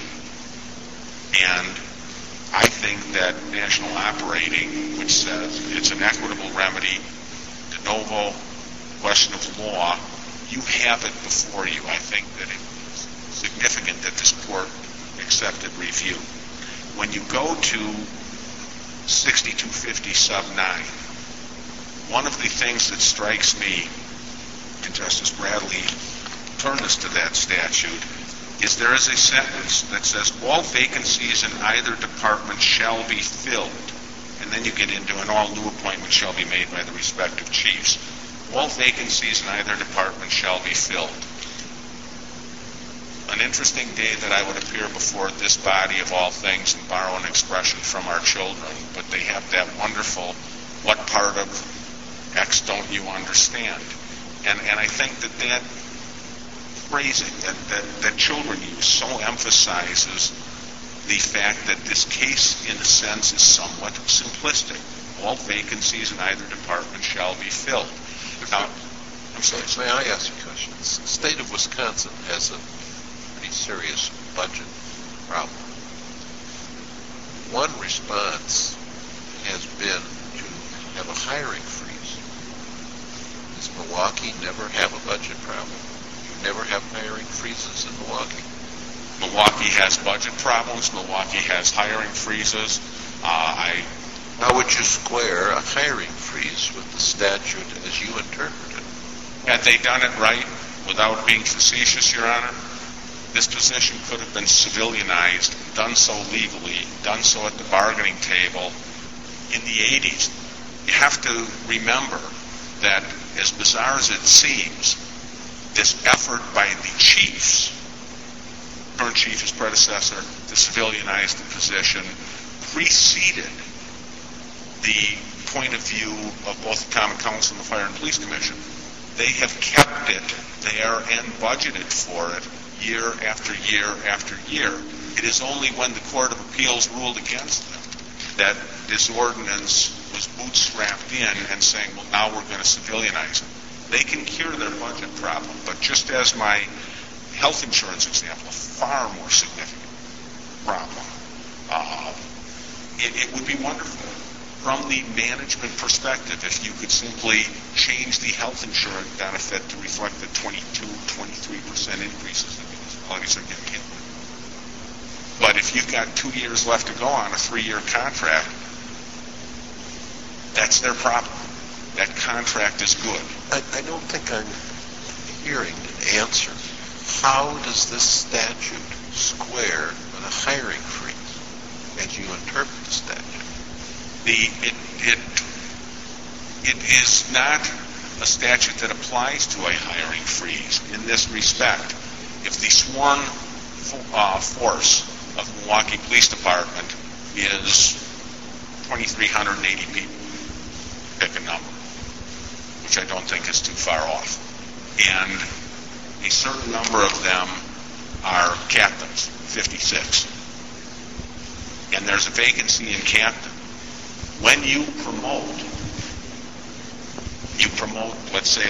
And I think that National Operating, which says it's an equitable remedy, de novo, question of law, you have it before you. I think that it's significant that this court accepted review. When you go to 6250 sub 9, one of the things that strikes me, and Justice Bradley turned us to that statute, is there is a sentence that says all vacancies in either department shall be filled. And then you get into an all new appointment shall be made by the respective chiefs. All vacancies in either department shall be filled. An interesting day that I would appear before this body of all things and borrow an expression from our children, but they have that wonderful, what part of X don't you understand? And I think that phrasing that children use so emphasizes the fact that this case, in a sense, is somewhat simplistic. All vacancies in either department shall be filled. Now, I'm sorry. May I ask you a question? The state of Wisconsin has a pretty serious budget problem. One response has been to have a hiring freeze. Does Milwaukee never have a budget problem? You never have hiring freezes in Milwaukee? Milwaukee has budget problems. Milwaukee has hiring freezes. How would you square a hiring freeze with the statute as you interpret it? Had they done it right, without being facetious, Your Honor, this position could have been civilianized, done so legally, done so at the bargaining table in the 80s. You have to remember that, as bizarre as it seems, this effort by the chiefs, current chief, his predecessor, to civilianize the position, preceded the point of view of both the Common Council and the Fire and Police Commission. They have kept it there and budgeted for it year after year after year. It is only when the Court of Appeals ruled against them that this ordinance was bootstrapped in and saying, well, now we're going to civilianize it. They can cure their budget problem, but just as my health insurance example, a far more significant problem, it would be wonderful from the management perspective if you could simply change the health insurance benefit to reflect the 22, 23% increases that municipalities are getting hit with. But if you've got 2 years left to go on a 3-year contract, that's their problem. That contract is good. I don't think I'm hearing an answer. How does this statute square with a hiring freeze as you interpret the statute? It is not a statute that applies to a hiring freeze in this respect. If the sworn force of the Milwaukee Police Department is 2,380 people, pick a number, which I don't think is too far off, and a certain number of them are captains, 56, and there's a vacancy in captain. When you promote, let's say,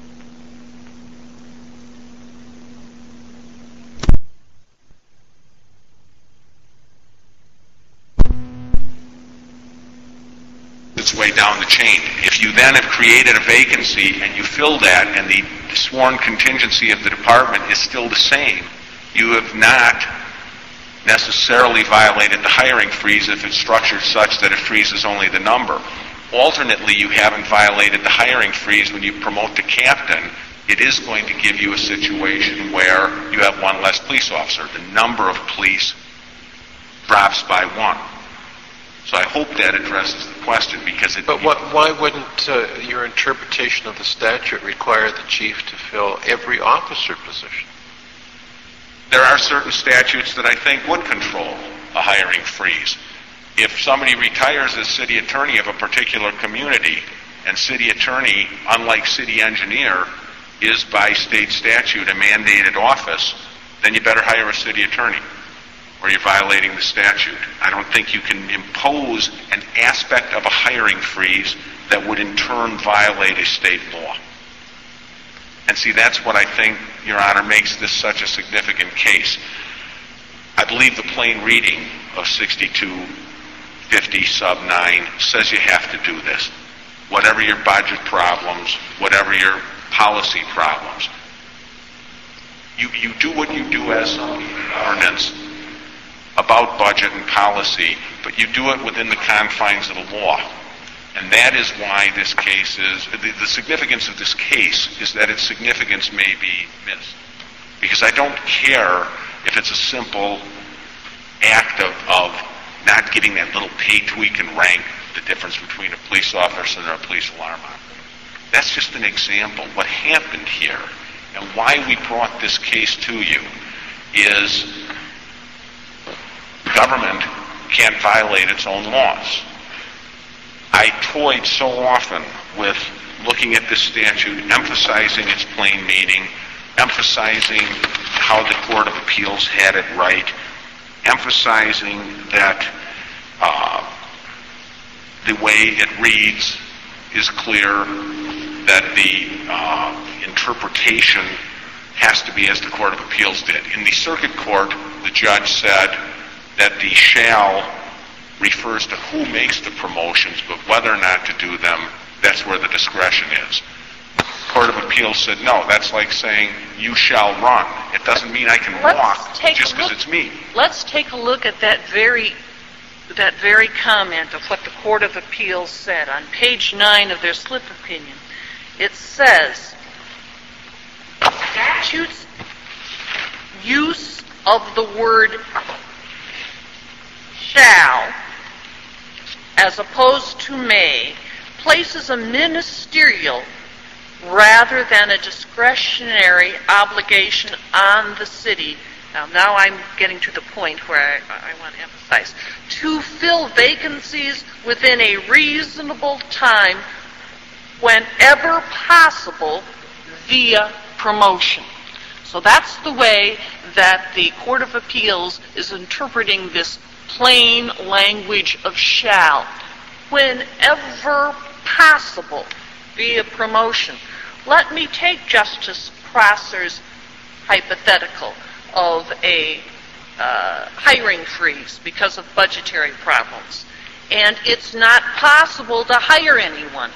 its way down the chain. If you then have created a vacancy and you fill that and the sworn contingency of the department is still the same, you have not necessarily violated the hiring freeze if it's structured such that it freezes only the number. Alternately, you haven't violated the hiring freeze when you promote to captain. It is going to give you a situation where you have one less police officer. The number of police drops by 1. So I hope that addresses the question, because it... But why wouldn't your interpretation of the statute require the chief to fill every officer position? There are certain statutes that I think would control a hiring freeze. If somebody retires as city attorney of a particular community, and city attorney, unlike city engineer, is by state statute a mandated office, then you better hire a city attorney, or you're violating the statute. I don't think you can impose an aspect of a hiring freeze that would in turn violate a state law. And see, that's what I think, Your Honor, makes this such a significant case. I believe the plain reading of 6250 sub 9 says you have to do this. Whatever your budget problems, whatever your policy problems. You do what you do as some governance about budget and policy, but you do it within the confines of the law. And that is why this case is, the significance of this case is that its significance may be missed. Because I don't care if it's a simple act of not getting that little pay tweak and rank, the difference between a police officer and a police alarm operator. That's just an example. What happened here and why we brought this case to you is government can't violate its own laws. I toyed so often with looking at this statute, emphasizing its plain meaning, emphasizing how the Court of Appeals had it right, emphasizing that the way it reads is clear, that the interpretation has to be as the Court of Appeals did. In the circuit court, the judge said that the shall refers to who makes the promotions, but whether or not to do them, that's where the discretion is. The Court of Appeals said, no, that's like saying, you shall run. It doesn't mean I can walk just because it's me. Let's take a look at that very comment of what the Court of Appeals said. On page 9 of their slip opinion, it says, statute's use of the word shall, as opposed to may, places a ministerial rather than a discretionary obligation on the city. Now I'm getting to the point where I want to emphasize. To fill vacancies within a reasonable time whenever possible via promotion. So that's the way that the Court of Appeals is interpreting this plain language of shall. Whenever possible via promotion. Let me take Justice Prosser's hypothetical of a hiring freeze because of budgetary problems. And it's not possible to hire anyone.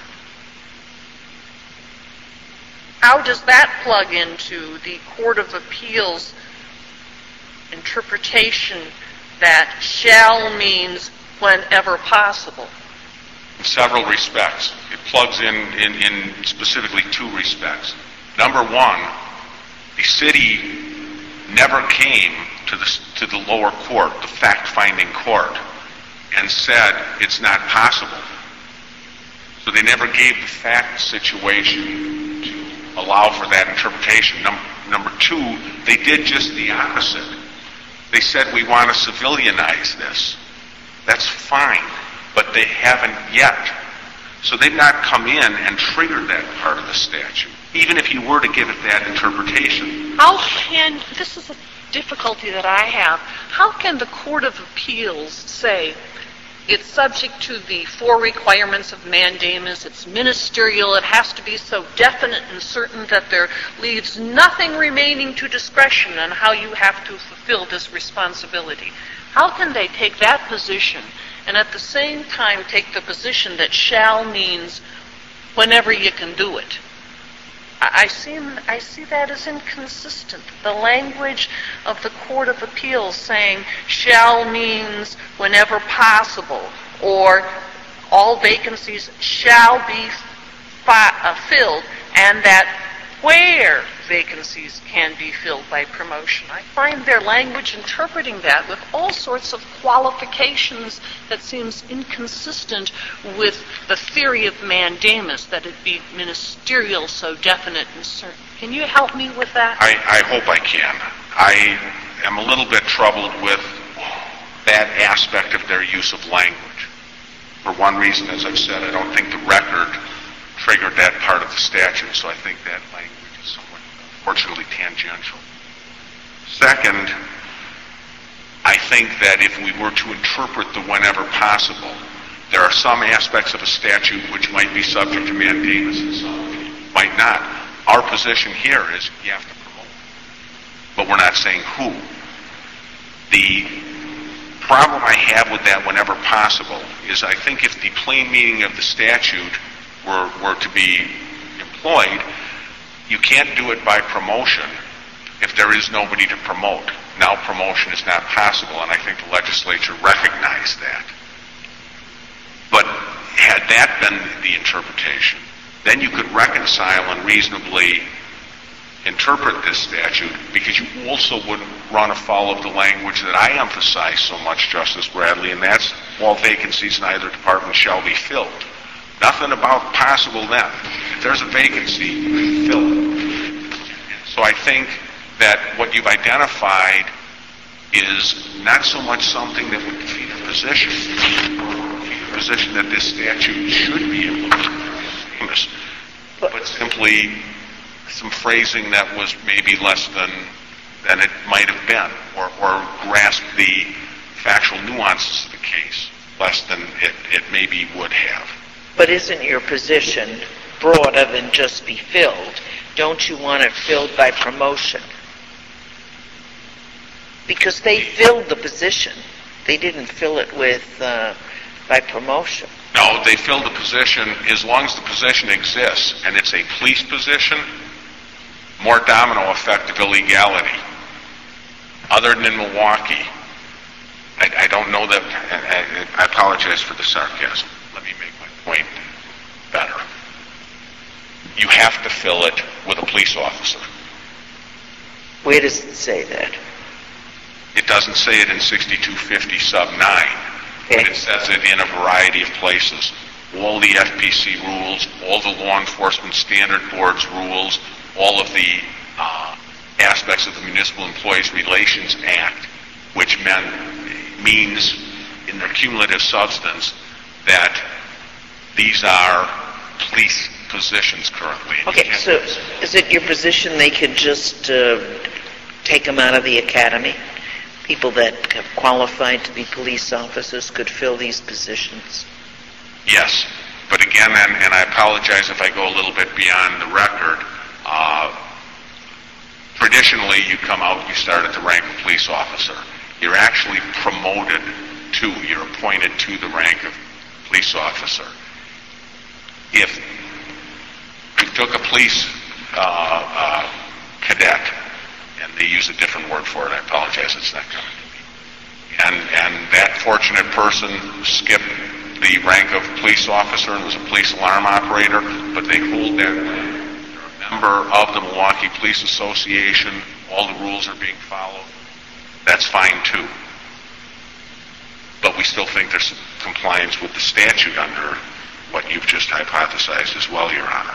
How does that plug into the Court of Appeals interpretation that shall means whenever possible? In several respects. It plugs in specifically two respects. Number one, the city never came to the lower court, the fact-finding court, and said it's not possible. So they never gave the fact situation to allow for that interpretation. Number two, they did just the opposite. They said we want to civilianize this. That's fine, but they haven't yet. So they've not come in and triggered that part of the statute, even if you were to give it that interpretation. This is a difficulty that I have, how can the Court of Appeals say it's subject to the four requirements of mandamus, it's ministerial, it has to be so definite and certain that there leaves nothing remaining to discretion on how you have to fulfill this responsibility? How can they take that position and at the same time take the position that shall means whenever you can do it? I see that as inconsistent. The language of the Court of Appeals saying shall means whenever possible, or all vacancies shall be filled, and that where vacancies can be filled by promotion. I find their language interpreting that with all sorts of qualifications that seems inconsistent with the theory of mandamus, that it be ministerial, so definite and certain. Can you help me with that? I hope I can. I am a little bit troubled with that aspect of their use of language. For one reason, as I've said, I don't think the record triggered that part of the statute, so I think that language is somewhat, unfortunately, tangential. Second, I think that if we were to interpret the whenever possible, there are some aspects of a statute which might be subject to mandamus and some might not. Our position here is you have to promote, but we're not saying who. The problem I have with that whenever possible is I think if the plain meaning of the statute were to be employed, You can't do it by promotion if there is nobody to promote. Now promotion is not possible, and I think the legislature recognized that. But had that been the interpretation, then you could reconcile and reasonably interpret this statute, because you also wouldn't run afoul of the language that I emphasize so much, Justice Bradley, and that's all vacancies in either department shall be filled. Nothing about possible then. If there's a vacancy, fill it. So I think that what you've identified is not so much something that would defeat a position, a position that this statute should be implemented, but simply some phrasing that was maybe less than it might have been, or grasp the factual nuances of the case less than it maybe would have. But isn't your position broader than just be filled? Don't you want it filled by promotion? Because they filled the position. They didn't fill it with by promotion. No, they filled the position as long as the position exists, and it's a police position, more domino effect of illegality. Other than in Milwaukee, I don't know that, I apologize for the sarcasm. Let me make my point better. You have to fill it with a police officer. Where does it say that? It doesn't say it in 6250 sub 9. Okay. It says it in a variety of places. All the FPC rules, all the law enforcement standard board's rules, all of the aspects of the Municipal Employees Relations Act, which means in their cumulative substance that these are police positions currently. Okay, so is it your position they could just take them out of the academy? People that have qualified to be police officers could fill these positions? Yes, but again, and I apologize if I go a little bit beyond the record, traditionally you come out, you start at the rank of police officer. You're actually promoted to, you're appointed to the rank of police officer. If you took a police cadet, and they use a different word for it, I apologize, it's not coming to me, and that fortunate person skipped the rank of police officer and was a police alarm operator, but they hold that rank. They're a member of the Milwaukee Police Association, all the rules are being followed, that's fine too. But we still think there's compliance with the statute under what you've just hypothesized as well, Your Honor.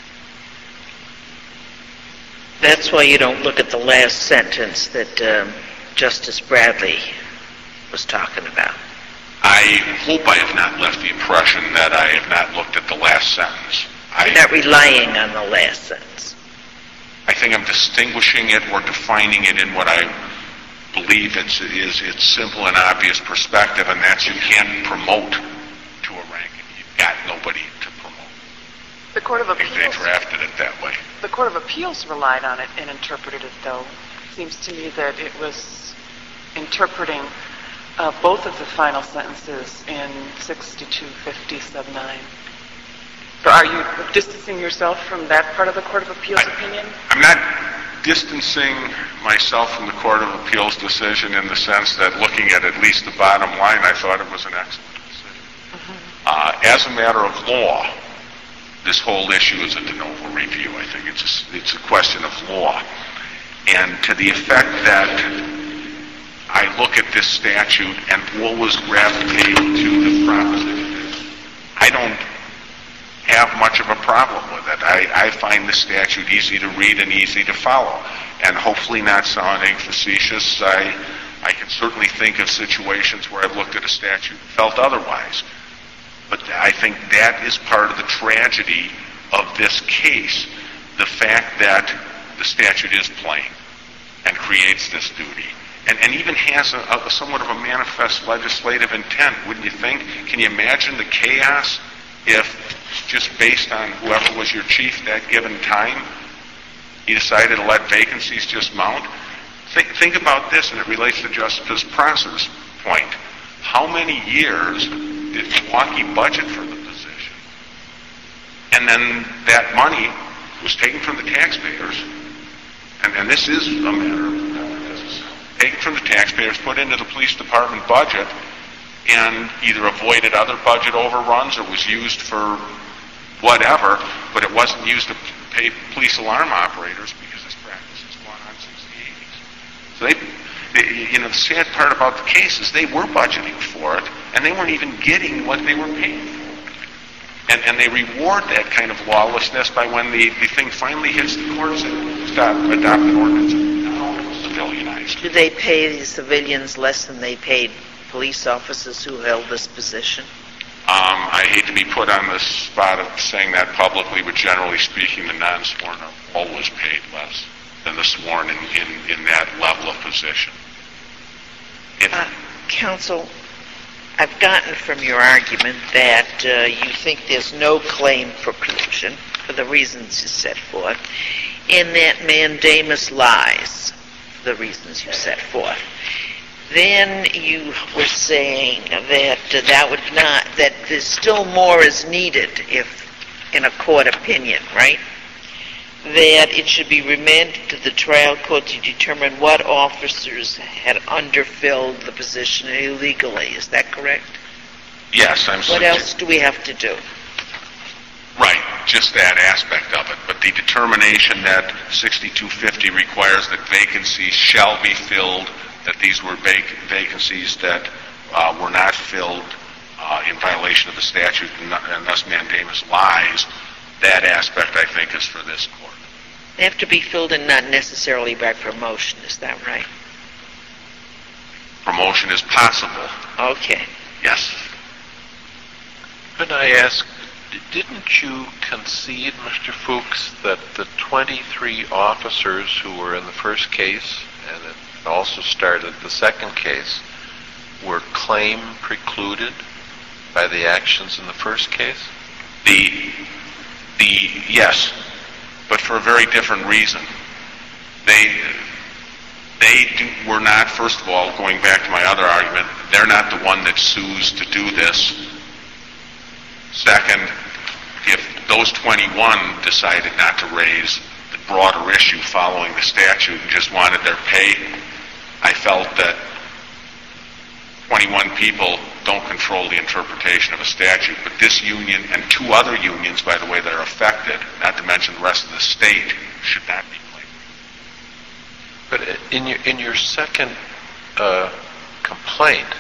That's why you don't look at the last sentence that Justice Bradley was talking about. I hope I have not left the impression that I have not looked at the last sentence. You're not relying on the last sentence. I think I'm distinguishing it or defining it in what I believe is its simple and obvious perspective, and that's you can't promote to a rank if you've got nobody to promote. The Court of I think they Appeals. drafted it that way. The Court of Appeals relied on it and interpreted it, though. It seems to me that it was interpreting both of the final sentences in 6250 sub 9. So are you distancing yourself from that part of the Court of Appeals opinion? I'm not distancing myself from the Court of Appeals decision in the sense that looking at least the bottom line, I thought it was an excellent decision. As a matter of law, this whole issue is a de novo review. I think it's a question of law. And to the effect that I look at this statute and always gravitate to the proposition, I don't have much of a problem with it. I find the statute easy to read and easy to follow. And hopefully not sounding facetious, I can certainly think of situations where I've looked at a statute and felt otherwise. But I think that is part of the tragedy of this case, the fact that the statute is plain and creates this duty. And even has a somewhat of a manifest legislative intent, wouldn't you think? Can you imagine the chaos if, just based on whoever was your chief that given time, he decided to let vacancies just mount? Think about this, and it relates to Justice Prosser's point. How many years did Milwaukee budget for the position? And then that money was taken from the taxpayers, and this is a matter taken from the taxpayers, put into the police department budget, and either avoided other budget overruns or was used for whatever, but it wasn't used to pay police alarm operators because this practice has gone on since the 80s. So the sad part about the case is they were budgeting for it, and they weren't even getting what they were paying for. And they reward that kind of lawlessness by when the thing finally hits the courts and adopt an ordinance and civilianized. Do they pay the civilians less than they paid police officers who held this position? I hate to be put on the spot of saying that publicly, but generally speaking, the non-sworn are always paid less than the sworn in that level of position. Counsel, I've gotten from your argument that you think there's no claim for collusion for the reasons you set forth, and that mandamus lies for the reasons you set forth. Then you were saying that there's still more is needed if in a court opinion, right? That it should be remanded to the trial court to determine what officers had underfilled the position illegally. Is that correct? Yes, What else do we have to do? Right, just that aspect of it. But the determination that 6250 requires that vacancies shall be filled, that these were vacancies that were not filled in violation of the statute, and thus mandamus lies, that aspect, I think, is for this court. They have to be filled in not necessarily by promotion, is that right? Promotion is possible. Okay. Yes. Could I ask, didn't you concede, Mr. Fuchs, that the 23 officers who were in the first case, and it also started the second case, were claim precluded by the actions in the first case? Yes, but for a very different reason. Were not, first of all, going back to my other argument, they're not the one that sues to do this. Second, if those 21 decided not to raise the broader issue following the statute and just wanted their pay, I felt that 21 people don't control the interpretation of a statute, but this union and two other unions, by the way, that are affected, not to mention the rest of the state, should not be claimed. But in your second complaint,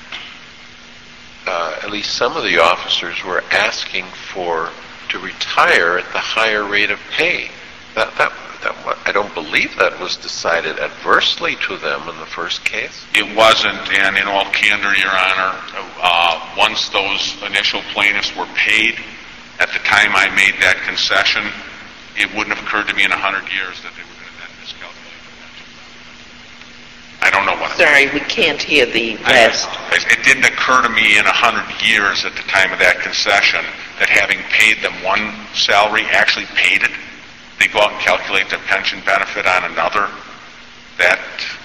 at least some of the officers were asking to retire at the higher rate of pay. I don't believe that was decided adversely to them in the first case. It wasn't, and in all candor, Your Honor, once those initial plaintiffs were paid, at the time I made that concession, it wouldn't have occurred to me in 100 years that they were going to then miscalculate the pension. I don't know what. Sorry, we can't hear the rest. It didn't occur to me in 100 years at the time of that concession that having paid them one salary actually paid it. They go out and calculate their pension benefit on another. That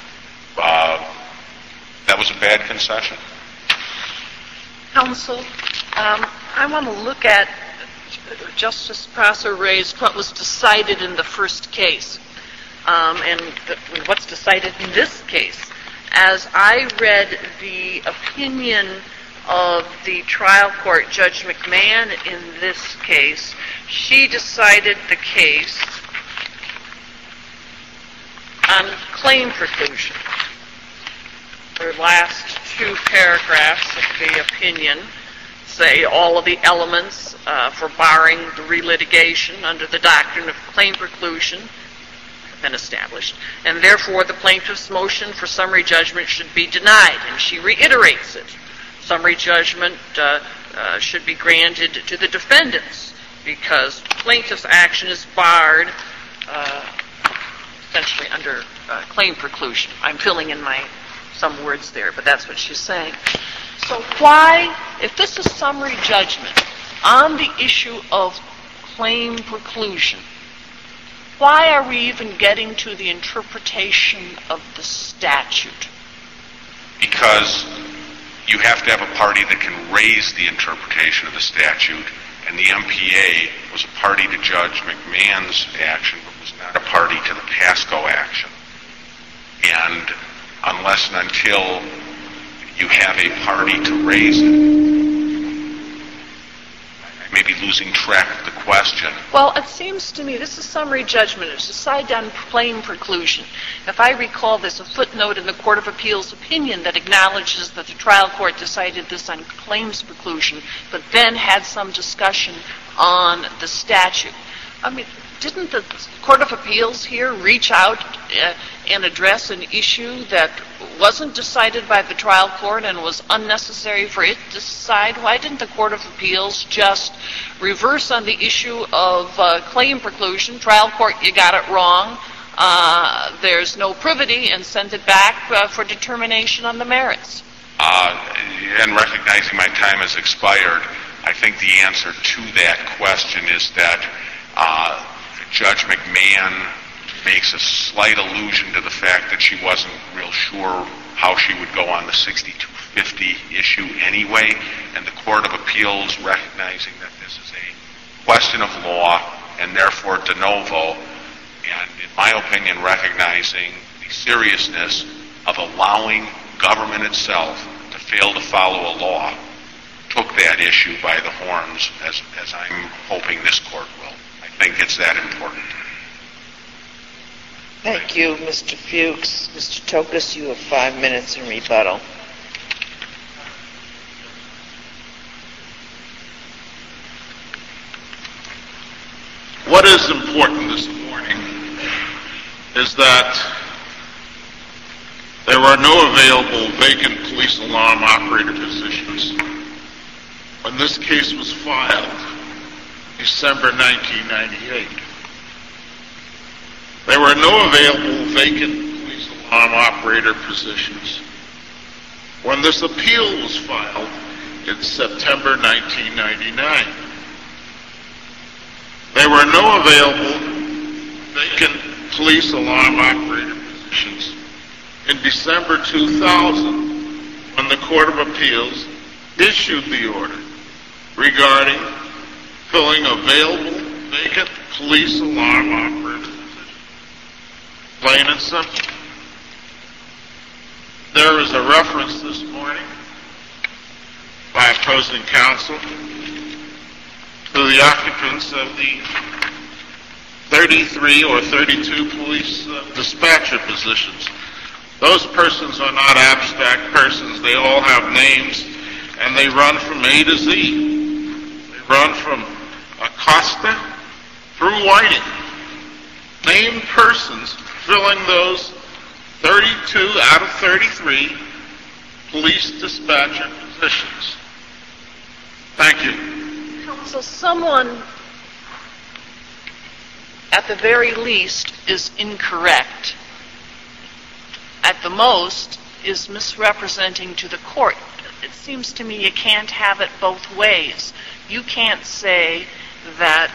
was a bad concession. Counsel, I want to look at Justice Prosser raised what was decided in the first case and what's decided in this case. As I read the opinion of the trial court, Judge McMahon, in this case, she decided the case on claim preclusion. Her last two paragraphs of the opinion say all of the elements for barring the relitigation under the doctrine of claim preclusion have been established, and therefore the plaintiff's motion for summary judgment should be denied, and she reiterates it. Summary judgment should be granted to the defendants because plaintiff's action is barred essentially under claim preclusion. I'm filling in some words there, but that's what she's saying. So why, if this is summary judgment on the issue of claim preclusion, why are we even getting to the interpretation of the statute? Because you have to have a party that can raise the interpretation of the statute, and the MPA was a party to Judge McMahon's action, but was not a party to the Pasco action. And unless and until you have a party to raise it, I may be losing track of the question. Well, it seems to me this is summary judgment. It's decided on claim preclusion. If I recall, there's a footnote in the Court of Appeals opinion that acknowledges that the trial court decided this on claims preclusion, but then had some discussion on the statute. I mean, didn't the Court of Appeals here reach out and address an issue that wasn't decided by the trial court and was unnecessary for it to decide? Why didn't the Court of Appeals just reverse on the issue of claim preclusion? Trial court, you got it wrong. There's no privity, and send it back for determination on the merits. And recognizing my time has expired, I think the answer to that question is that Judge McMahon makes a slight allusion to the fact that she wasn't real sure how she would go on the 6250 issue anyway, and the Court of Appeals, recognizing that this is a question of law and therefore de novo, and in my opinion recognizing the seriousness of allowing government itself to fail to follow a law, took that issue by the horns, as I'm hoping this court will. I think it's that important. Thank you, Mr. Fuchs. Mr. Tokus, you have 5 minutes in rebuttal. What is important this morning is that there were no available vacant police alarm operator positions when this case was filed, December 1998. There were no available vacant police alarm operator positions when this appeal was filed in September 1999. There were no available vacant police alarm operator positions in December 2000 when the Court of Appeals issued the order regarding filling available vacant police alarm operator positions. Plain and simple. There is a reference this morning by opposing counsel to the occupants of the 33 or 32 police dispatcher positions. Those persons are not abstract persons. They all have names, and they run from A to Z. They run from Acosta through Whiting. Named persons filling those 32 out of 33 police dispatcher positions. Thank you. So someone, at the very least, is incorrect. At the most, is misrepresenting to the court. It seems to me you can't have it both ways. You can't say that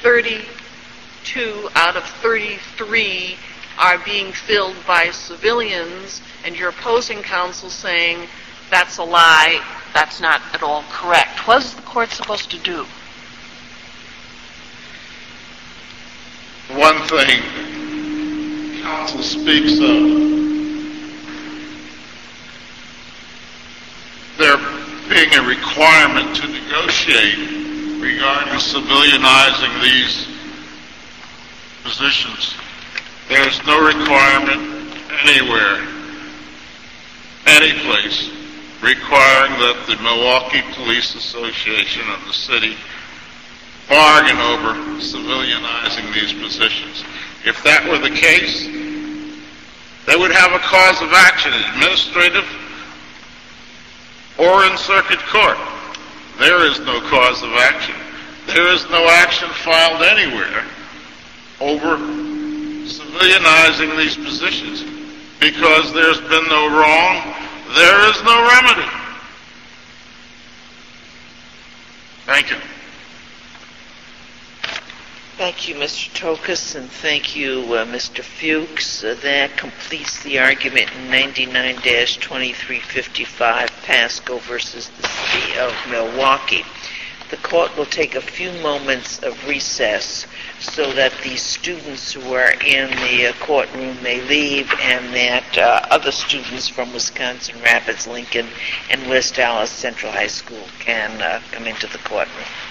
32 out of 33 are being filled by civilians, and your opposing counsel saying that's a lie, that's not at all correct. What is the court supposed to do? One thing counsel speaks of, there being a requirement to negotiate regarding civilianizing these positions. There is no requirement anywhere, any place, requiring that the Milwaukee Police Association of the city bargain over civilianizing these positions. If that were the case, they would have a cause of action, administrative or in circuit court. There is no cause of action. There is no action filed anywhere over civilianizing these positions because there's been no wrong, there is no remedy. Thank you. Thank you, Mr. Tokus, and thank you, Mr. Fuchs. That completes the argument in 99-2355, Pasco versus the City of Milwaukee. The court will take a few moments of recess so that the students who are in the courtroom may leave and that other students from Wisconsin Rapids, Lincoln, and West Dallas Central High School can come into the courtroom.